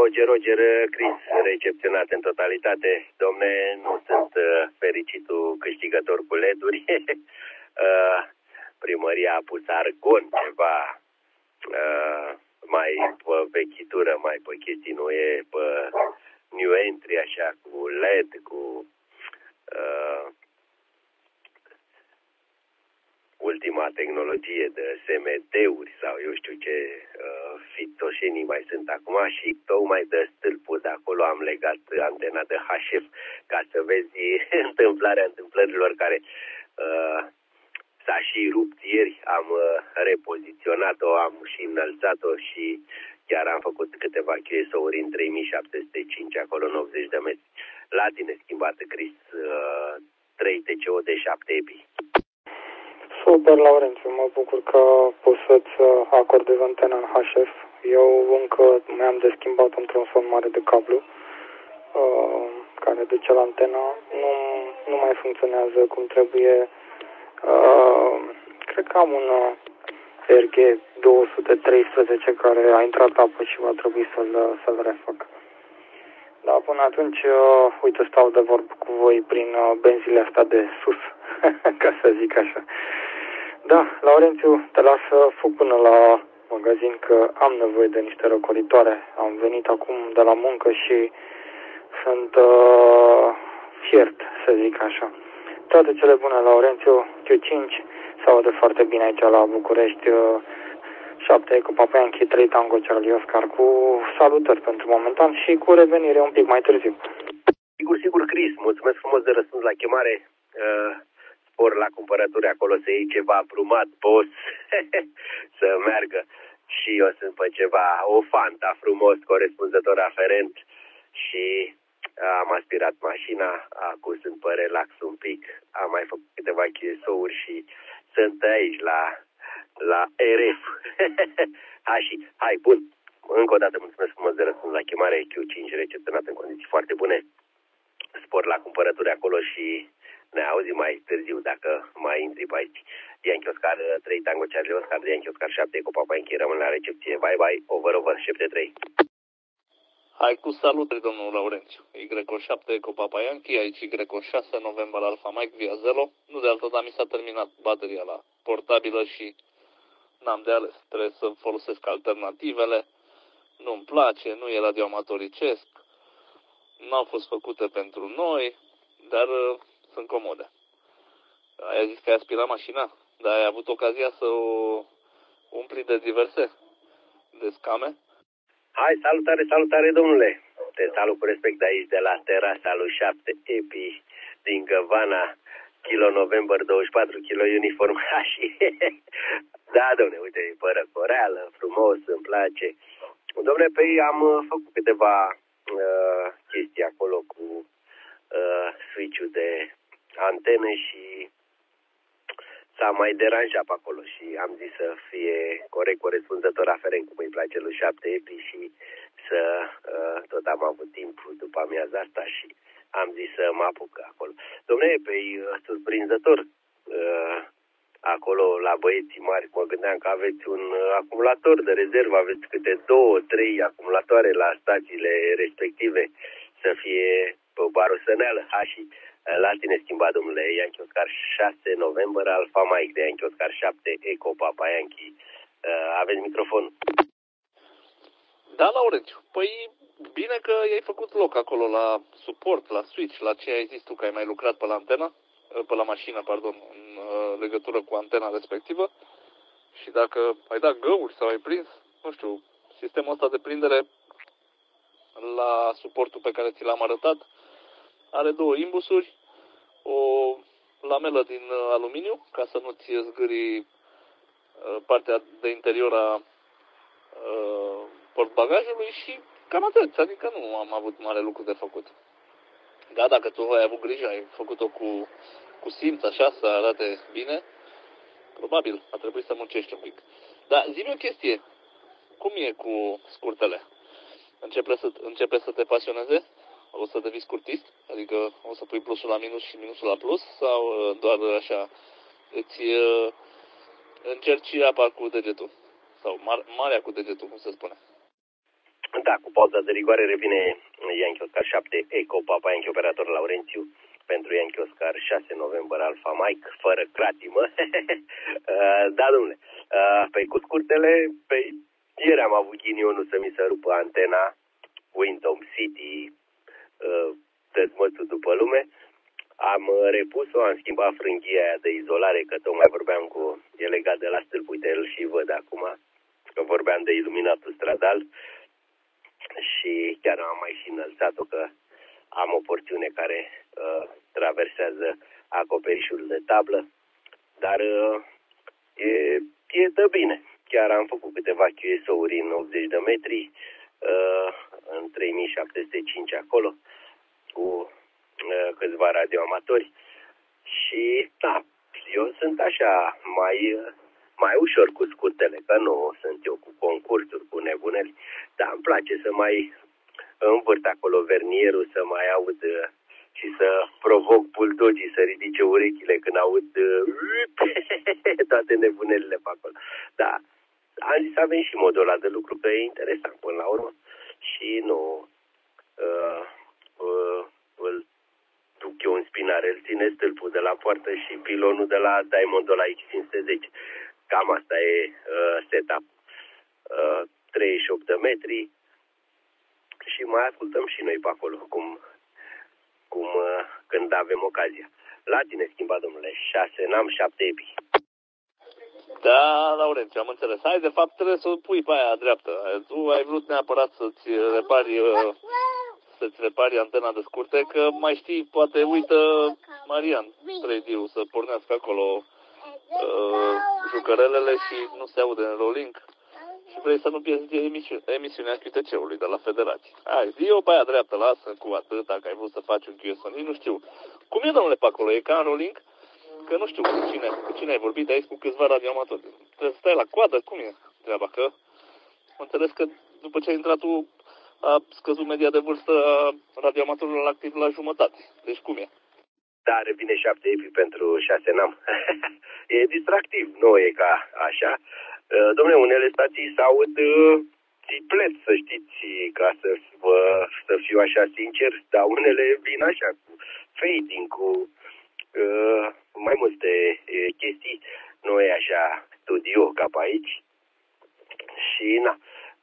Roger, Chris, recepționat în totalitate. Domne, nu sunt fericitul câștigător cu LED-uri. Primăria a pus argon ceva mai pe vechitură, mai pe chestii, nu e pe new entry, așa, cu LED, cu ultima tehnologie de SMD-uri sau eu știu ce fitoșenii mai sunt acum și tocmai de stâlpul de acolo am legat antena de HF ca să vezi întâmplărilor care s-a și rupt ieri, am repoziționat-o, am și înălțat-o și chiar am făcut câteva QSO-uri în 3705 acolo în 80 de metri. La tine schimbată, Chris, 3 TCO de 7 EPI. Super, Laurențiu, mă bucur că poți să-ți acordezi antena în HF. Eu încă mi-am de schimbat un tronson mare de cablu care duce la antena. Nu mai funcționează cum trebuie. Cred că am un RG 213 care a intrat apă și va trebui să-l refac. Dar până atunci, uite, stau de vorbă cu voi prin benzile astea de sus, ca să zic așa. Da, Laurențiu, te las să fug până la magazin că am nevoie de niște răcoritoare. Am venit acum de la muncă și sunt fiert, să zic așa. Toate cele bune, Laurențiu, Q5, se aude foarte bine aici la București, 7 cu Papayanchi, 3 Tango Charlie Oscar, cu salutări pentru momentan și cu revenire un pic mai târziu. Sigur, Chris, mulțumesc frumos de răspuns la chemare. Spor la cumpărături acolo, să iei ceva brumat, poți să meargă și eu sunt pe ceva, o Fanta frumos, corespunzător aferent și am aspirat mașina, acum sunt pe relax un pic, am mai făcut câteva QSO-uri și sunt aici la RF. Hai, bun, încă o dată mulțumesc frumos de răspuns la chemare, Q5 recepționat în condiții foarte bune, spor la cumpărături acolo și ne auzim mai târziu dacă mai intri pe aici. Yankee Oscar 3 Tango Charlie Oscar, Yankee Oscar 7 cu Papayanchi, rămân la recepție. Bye, over, 73. Hai cu salutări, domnul Laurențiu. Y7 cu Papayanchi, aici Y6 November Alpha Mike via Zelo. Nu de altă, dar mi s-a terminat bateria la portabilă și n-am de ales. Trebuie să folosesc alternativele. Nu-mi place, nu e radioamatoricesc. N-au fost făcute pentru noi, dar sunt comode. Ai zis că ai aspirat mașina, dar ai avut ocazia să o umpli de diverse, de scame? Hai, salutare, domnule. Te salut cu respect de aici, de la terasa lui 7 EPI din Găvana, kilo November 24, kilo uniform și da, domne, uite, pără coreală, frumos, îmi place. Domne, pe ei am făcut câteva chestii acolo cu switch-ul de antene și s-a mai deranjat pe acolo și am zis să fie corect corespunzător aferent cum îi place lui 7 EPI și să tot am avut timp după amiaza asta și am zis să mă apuc acolo. Dom'le, pe surprinzător acolo la băieții mari, mă gândeam că aveți un acumulator de rezervă, aveți câte 2-3 acumulatoare la stațiile respective să fie pe barosăneală. Și la tine schimba, domnule, Yankee Oscar 6 November Alpha Mike de Yankee Oscar 7 Eco Papayanchi. Aveți microfon? Da, Laurențiu. Păi bine că i-ai făcut loc acolo la suport, la switch, la ce ai zis tu că ai mai lucrat pe la antenă, pe la mașină, pardon, în legătură cu antena respectivă. Și dacă ai dat găuri sau ai prins, nu știu, sistemul ăsta de prindere la suportul pe care ți l-am arătat are 2 imbusuri, o lamelă din aluminiu ca să nu-ți zgâri partea de interior a portbagajului și cam atât, adică nu am avut mare lucru de făcut. Da, dacă tu ai avut grijă, ai făcut-o cu simț, așa, să arate bine, probabil a trebuit să muncești un pic. Dar zi-mi o chestie, cum e cu scurtele? Începe să te pasioneze? O să devii scurtist? Adică o să pui plusul la minus și minusul la plus? Sau doar așa îți încerci apa cu degetul? Sau marea cu degetul, cum se spune? Da, cu pauza de rigoare revine Yankee Oscar 7 Eco Papa Yankee operator Laurențiu pentru Yankee Oscar 6 November Alpha Mike, fără cratimă. Da, domnule. Păi cu scurtele, ieri am avut ghinionul să mi se rupă antena Windom City, dezmățul după lume. Am repus-o, am schimbat frânghia aia de izolare, că tocmai vorbeam cu, e legat de la stâlp, uite, îl și văd acum, că vorbeam de iluminatul stradal și chiar am mai și înălțat-o, că am o porțiune care traversează acoperișul de tablă, dar e dă bine. Chiar am făcut câteva QSO-uri în 80 de metri, în 3705 acolo, cu câțiva radioamatori și da, eu sunt așa mai ușor cu scutele, că nu sunt eu cu concursuri, cu nebuneli, dar îmi place să mai învârt acolo vernierul, să mai aud și să provoc buldogii să ridice urechile când aud toate nebunelile pe acolo. Da, am zis să avem și modul ăla de lucru, că e interesant până la urmă și nu îl duc eu în spinare, îl ține stâlpul de la poartă și pilonul de la Diamondul la X510. Cam asta e setup. 38 de metri și mai ascultăm și noi pe acolo, cum când avem ocazia. La tine schimba, domnule, 6 n-am 7 epi. Da, Laurențiu, am înțeles. Hai, de fapt, trebuie să o pui pe aia dreaptă. Tu ai vrut neapărat să-ți repari antena de scurte, că mai știi, poate uită Marian 3D-ul să pornească acolo jucărelele și nu se aude în rolling și vrei să nu pierzi emisiunea QTC-ului de la Federație. Hai, zi-o pe aia dreaptă, lasă cu atât, dacă ai vrut să faci un QSO, nu știu. Cum e, domnule, pe acolo? E ca în rolling? Că nu știu cu cine ai vorbit aici, cu câțiva radioamatori. Trebuie să stai la coadă, cum e treaba? Că am înțeles că după ce ai intrat tu, a scăzut media de vârstă a radioamatorilor activ la jumătate. Deci cum e? Da, revine 7 epi pentru 6 n-am. E distractiv, nu e ca așa. Dom'le, unele stații s-aud triplet, să știți, ca să fiu așa sincer, dar unele vin așa, cu fading, cu mai multe chestii. Nu e așa studio ca pe aici. Și na,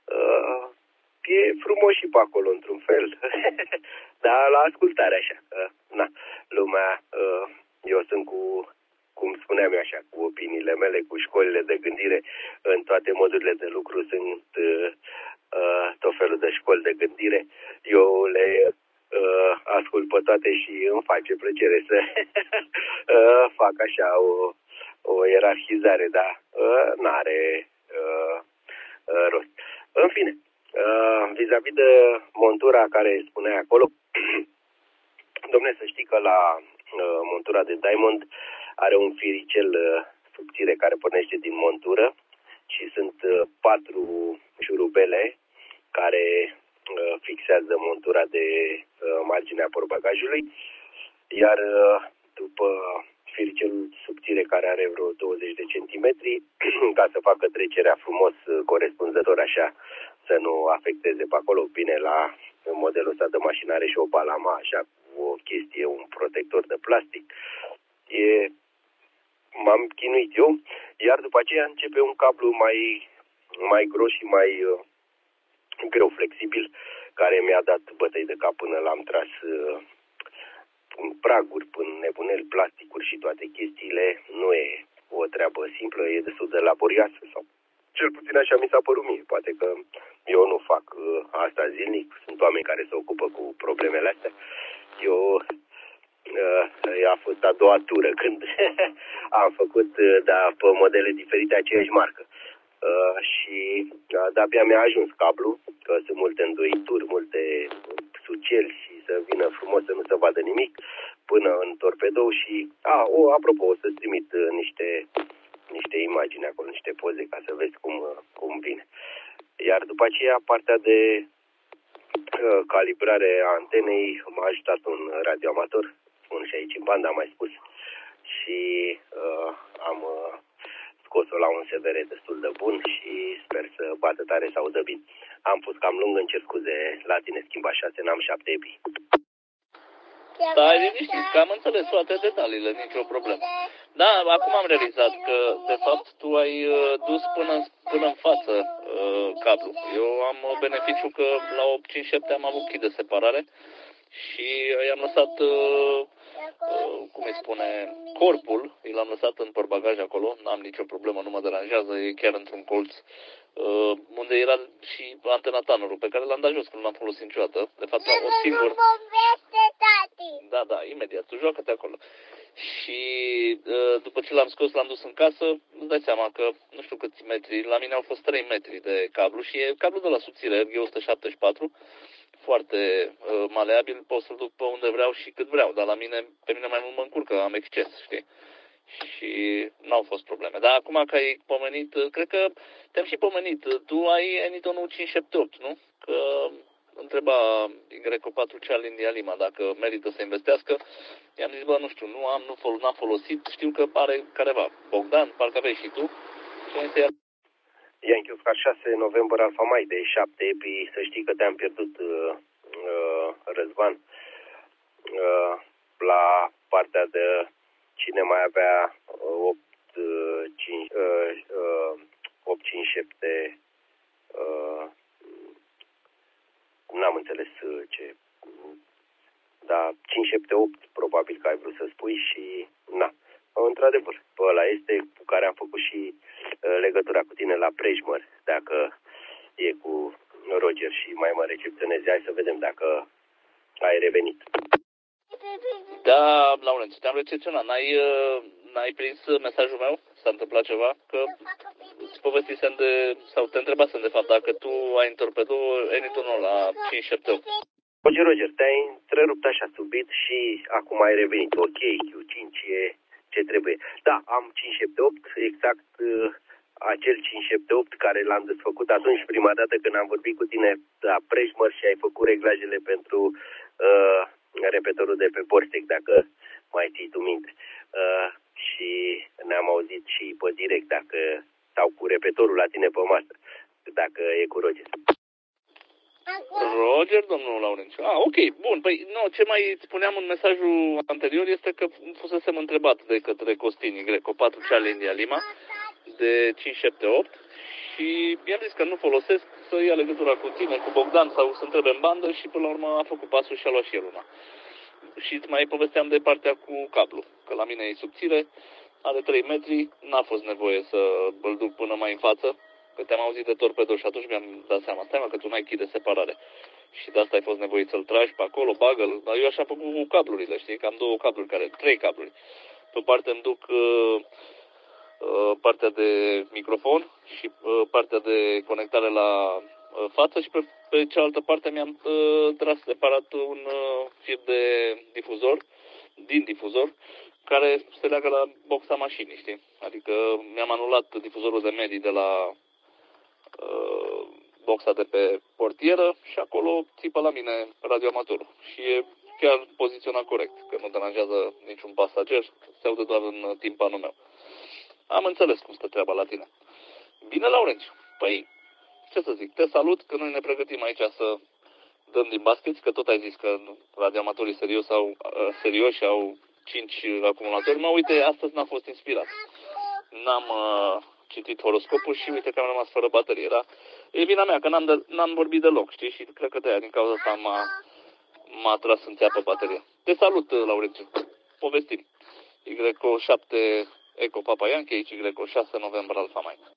e frumos și pe acolo într-un fel. Dar la ascultare așa. Na, lumea, eu sunt cum spuneam eu așa, cu opiniile mele, cu școlile de gândire, în toate modurile de lucru sunt tot felul de școli de gândire. Eu le ascult pe toate și îmi face plăcere să fac așa o ierarhizare, dar n-are rost. În fine, vis-a-vis de montura care spunea acolo, dom'le, să știi că la montura de Diamond are un firicel subțire care pornește din montură și sunt 4 șurubele care fixează montura de marginea portbagajului, iar după firicelul subțire care are vreo 20 de centimetri, ca să facă trecerea frumos, corespunzător așa, să nu afecteze pe acolo. Bine, la modelul ăsta de mașină are și o balama, așa, cu o chestie, un protector de plastic. M-am chinuit eu, iar după aceea începe un cablu mai gros și mai greu, flexibil, care mi-a dat bătăi de cap până l-am tras în praguri, până nebuneli, plasticuri și toate chestiile. Nu e o treabă simplă, e destul de laborioasă, sau cel puțin așa mi s-a părut mie. Poate că eu nu fac asta zilnic, sunt oameni care se ocupă cu problemele astea. Eu a fost a doua tură când am făcut, da, pe modele diferite aceeași marcă. Și de-abia mi-a ajuns cablu, că sunt multe îndoituri, multe suceli și să vină frumos să nu se vadă nimic, până în torpedou și, apropo, o să-ți trimit niște imagini acolo, niște poze ca să vezi cum vine. Iar după aceea, partea de calibrare a antenei m-a ajutat un radioamator, spun și aici în bandă, am mai spus, și am scos-o la un SVR destul de bun și sper să bată tare să audă bine. Am fost cam lung, îmi cer scuze, la tine schimba 6, n-am 7 epi. Stai liniștit, că am înțeles toate detaliile, nicio problemă. Da, acum am realizat că, de fapt, tu ai dus până în față cablu. Eu am beneficiu că la 857 am avut key de separare și i-am lăsat, cum îi spune, corpul, l-am lăsat în portbagaj acolo, n-am nicio problemă, nu mă deranjează, e chiar într-un colț, unde era și antena tannerul, pe care l-am dat jos, că nu l-am folosit niciodată. De fapt, o singură. Da, imediat, tu joacă-te acolo. Și după ce l-am scos, l-am dus în casă, îți dai seama că, nu știu câți metri, la mine au fost 3 metri de cablu și e cablu de la subțire, RG174, foarte maleabil, pot să-l duc pe unde vreau și cât vreau, dar pe mine mai mult mă încurcă, am exces, știi? Și n-au fost probleme. Dar acum că ai pomenit, cred că te-am și pomenit, tu ai Enitonul 578, nu? Că întreba Y4 Charlie India Lima dacă merită să investească. I-am zis, bă, nu știu, n-am folosit, știu că are careva. Bogdan, parcă aveai și tu. Yankee Oscar 6, November Alfa Mai de 7 epi, să știi că te-am pierdut, Răzvan, la partea de cine mai avea 857, n-am înțeles ce, dar 578 probabil că ai vrut să spui și na. Într-adevăr, pe ăla este cu care am făcut și legătura cu tine la Prejmăr, dacă e cu Roger și mai mă recepționezi. Hai să vedem dacă ai revenit. Da, Laurențiu, te-am recepționat. N-ai prins mesajul meu? S-a întâmplat ceva? Că îți povestisem sau te întrebasem de fapt dacă tu ai în torpedou Enitonul la 578. Roger, te-ai întrerupt așa subit și acum ai revenit. Ok, Q5 e ce trebuie. Da, am 578, exact acel 578 care l-am desfăcut atunci prima dată când am vorbit cu tine la Prejmăr și ai făcut reglajele pentru repetorul de pe Borstec, dacă mai ții tu minte. Și ne-am auzit și pe direct sau cu repetorul la tine pe masă, dacă e cu Roger. Roger, domnul Laurențiu. Ok, bun. Păi, nu, ce mai spuneam în mesajul anterior este că fusesem întrebat de către Costin Y4 Charlie India Lima de 578 și i-am zis că nu folosesc, să ia legătura cu tine, cu Bogdan sau să întrebe în bandă și până la urmă a făcut pasul și a luat și el una. Și îți mai povesteam de partea cu cablu, că la mine e subțire, are 3 metri, n-a fost nevoie să îl duc până mai în față, că te-am auzit de torpedo și atunci mi-am dat seama, stai mă, că tu n-ai key de separare. Și de asta ai fost nevoit să-l tragi pe acolo, bagă-l. Dar eu așa am făcut cu cablurile, știi, că am 2 cabluri, 3 cabluri. Pe parte îmi duc partea de microfon și partea de conectare la față și pe cealaltă parte mi-am tras separat un fir de difuzor, din difuzor, care se leagă la boxa mașinii, știi? Adică mi-am anulat difuzorul de medii de la boxa de pe portieră și acolo țipă la mine radioamatorul. Și e chiar poziționat corect, că nu deranjează niciun pasager, se aude doar în timpanul meu. Am înțeles cum stă treaba la tine. Bine, Laurențiu. Păi, ce să zic, te salut că noi ne pregătim aici să dăm din basket, că tot ai zis că radioamatorii serioși au 5 acumulatori. Mă, uite, astăzi n-am fost inspirat. N-am citit horoscopul și uite că am rămas fără baterie, da? E vina mea, că n-am vorbit deloc, știi? Și cred că de aia, din cauza asta m-a tras în țeapă bateria. Te salut, Laurențiu. Povestim. Y7 Eco Papa Yankee, Y6 November Alfa Mike.